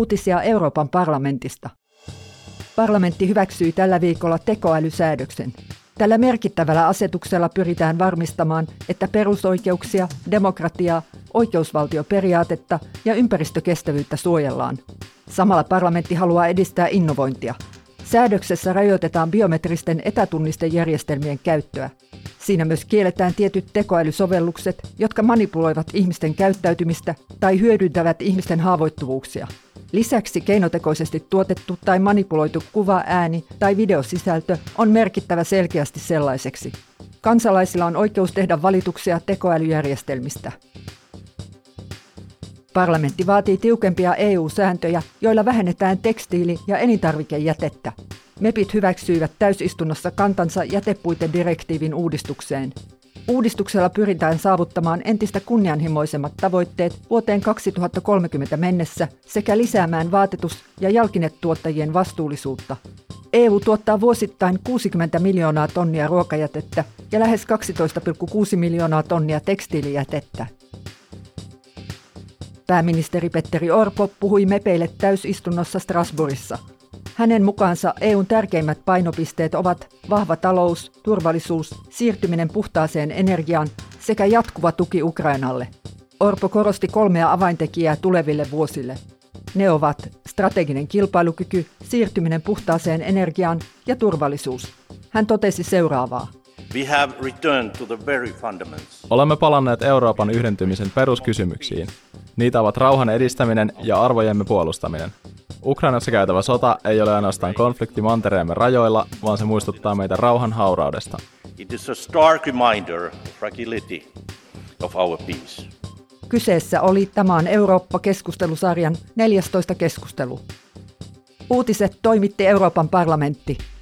Uutisia Euroopan parlamentista. Parlamentti hyväksyi tällä viikolla tekoälysäädöksen. Tällä merkittävällä asetuksella pyritään varmistamaan, että perusoikeuksia, demokratiaa, oikeusvaltioperiaatetta ja ympäristökestävyyttä suojellaan. Samalla parlamentti haluaa edistää innovointia. Säädöksessä rajoitetaan biometristen etätunnistejärjestelmien käyttöä. Siinä myös kielletään tietyt tekoälysovellukset, jotka manipuloivat ihmisten käyttäytymistä tai hyödyntävät ihmisten haavoittuvuuksia. Lisäksi keinotekoisesti tuotettu tai manipuloitu kuva, ääni tai videosisältö on merkittävä selkeästi sellaiseksi. Kansalaisilla on oikeus tehdä valituksia tekoälyjärjestelmistä. Parlamentti vaatii tiukempia EU-sääntöjä, joilla vähennetään tekstiili- ja elintarvikejätettä. MEPit hyväksyivät täysistunnossa kantansa jätepuitedirektiivin uudistukseen. Uudistuksella pyritään saavuttamaan entistä kunnianhimoisemmat tavoitteet vuoteen 2030 mennessä sekä lisäämään vaatetus- ja jalkinetuottajien vastuullisuutta. EU tuottaa vuosittain 60 miljoonaa tonnia ruokajätettä ja lähes 12,6 miljoonaa tonnia tekstiilijätettä. Pääministeri Petteri Orpo puhui MEPeille täysistunnossa Strasbourgissa. Hänen mukaansa EUn tärkeimmät painopisteet ovat vahva talous, turvallisuus, siirtyminen puhtaaseen energiaan sekä jatkuva tuki Ukrainalle. Orpo korosti 3 avaintekijää tuleville vuosille. Ne ovat strateginen kilpailukyky, siirtyminen puhtaaseen energiaan ja turvallisuus. Hän totesi seuraavaa. Olemme palanneet Euroopan yhdentymisen peruskysymyksiin. Niitä ovat rauhan edistäminen ja arvojemme puolustaminen. Ukrainassa käytävä sota ei ole ainoastaan konflikti mantereemme rajoilla, vaan se muistuttaa meitä rauhan hauraudesta. Kyseessä oli Tämä on Eurooppa-keskustelusarjan 14. keskustelu. Uutiset toimitti Euroopan parlamentti.